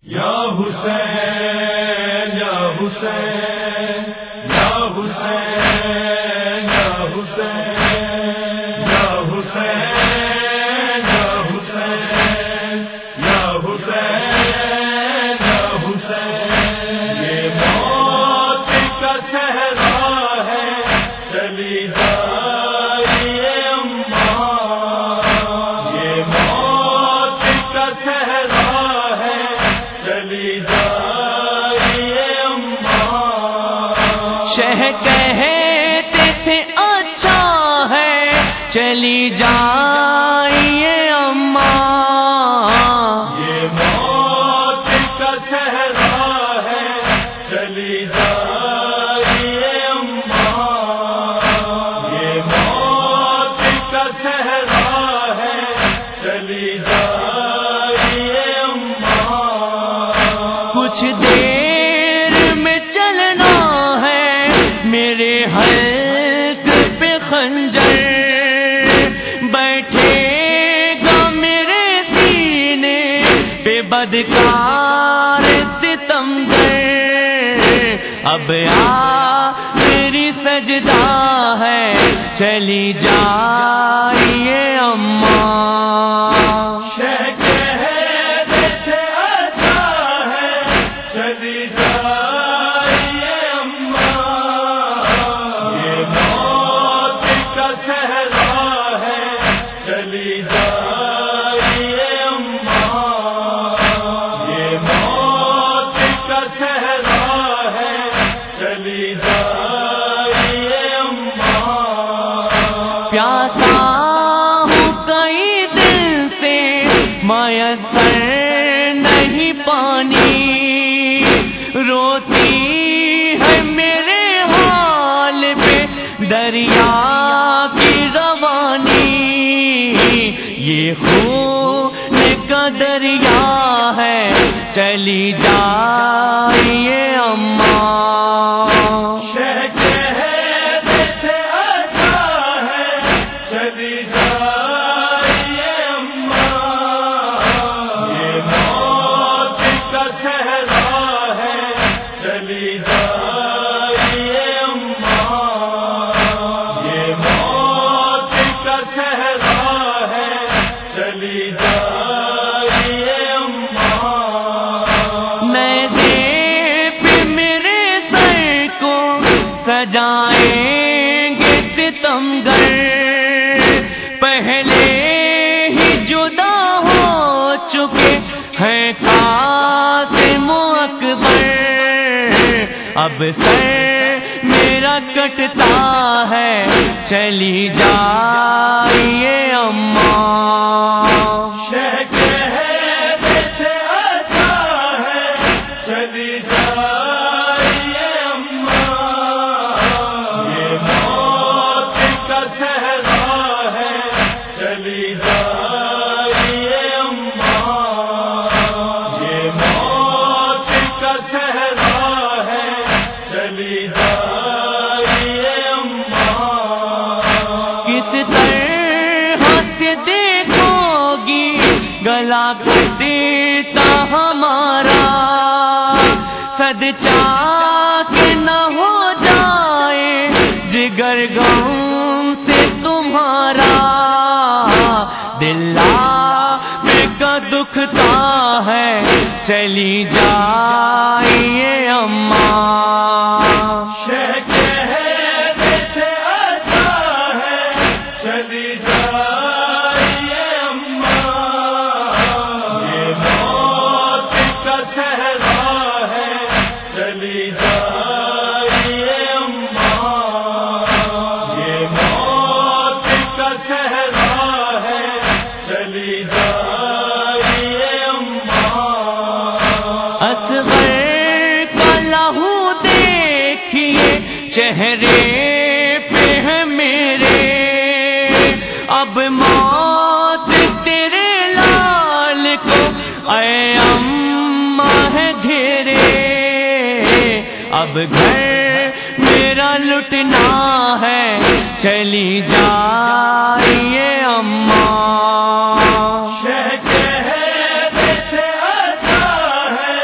یا حسین یا حسین یا حسین یا حسین یا حسین یا حسین یا حسین یا حسین یہ موت کا صحرا ہے چلی جائیے اماں یہ موت کا صحرا ہے چلی جائیے اماں شہ کہتے تھے اچھا ہے چلی جائیے اماں یہ موت کا صحرا ہے چلی جائیے اماں یہ موت کا صحرا ہے چلی جائیے اماں کچھ دیر میں چلنا ہے میرے حلق پہ خنجر بیٹھے گا میرے سینے پہ بدکار ستمگر اب میری سجدہ ہے چلی جائیے اماں شہ کہتے تھے اچھا ہے چلی جائیے اماں یہ موت کا صحرا ہے چلی جائیے اماں یہ موت کا صحرا ہے چلی جائیے اماں پیاسا ہوں کئی دن سے میسر نہیں پانی روتی ہے میرے حال پہ دریا کی روانی یہ خون کا دریا ہے چلی جائیے اماں شہ کہتے تھے اچھا ہے چلی جائیے اماں یہ موت کا صحرا ہے چلی جائیے اماں یہ موت کا صحرا ہے چلی جائیے اماں میں پہ میرے سر کو سجائیں گے ستمگر پہلے ہی جدا ہو چکے ہیں قاسم و اکبر اب سر میرا کٹتا ہے چلی جائیے اماں شہ کہتے تھے اچھا ہے چلی جائیے اماں یہ موت کا صحرا ہے چلی جائیے اماں یہ موت کا صحرا ہے چلی جائیے اماں کس طرح سے دیکھو گی گلا دیتا ہمارا صد چاک نہ ہو جائے جگر غم سے تمہارا دل کا دکھتا ہے چلی جائیے اماں شہ کہتے تھے اچھا ہے چلی جائیے اماں یہ موت کا صحرا ہے چلی جائیے اماں یہ موت کا صحرا ہے چلی جائیے اماں اصغر کا لہو دیکھیے چہرے پہ ہے میرے اب موت تیرے لال کو اے اماں ہے گھیرے اب گھر میرا لٹنا ہے چلی جائیے اماں شہ کہتے تھے اچھا ہے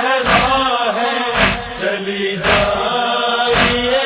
صحرا ہے چلی جائیے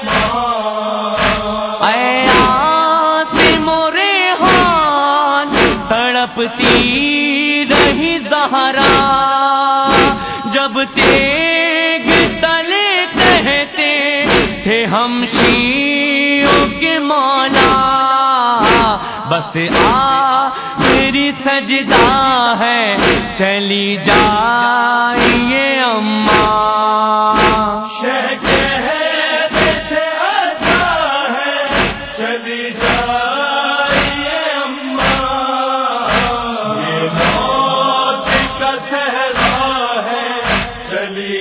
اماں اے عاصم و ریحان تڑپتی رہی زہرا جب تیغ تلے کہتے تھے ہم شیعوں کے مولا بس آخری سجدہ ہے چلی جائیے اماں شہ کہتے تھے اچھا ہے چلی جائیے اماں یہ موت کا صحرا ہے چلی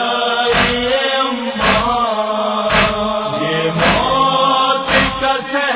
جائیے اماں یہ موت کا صحرا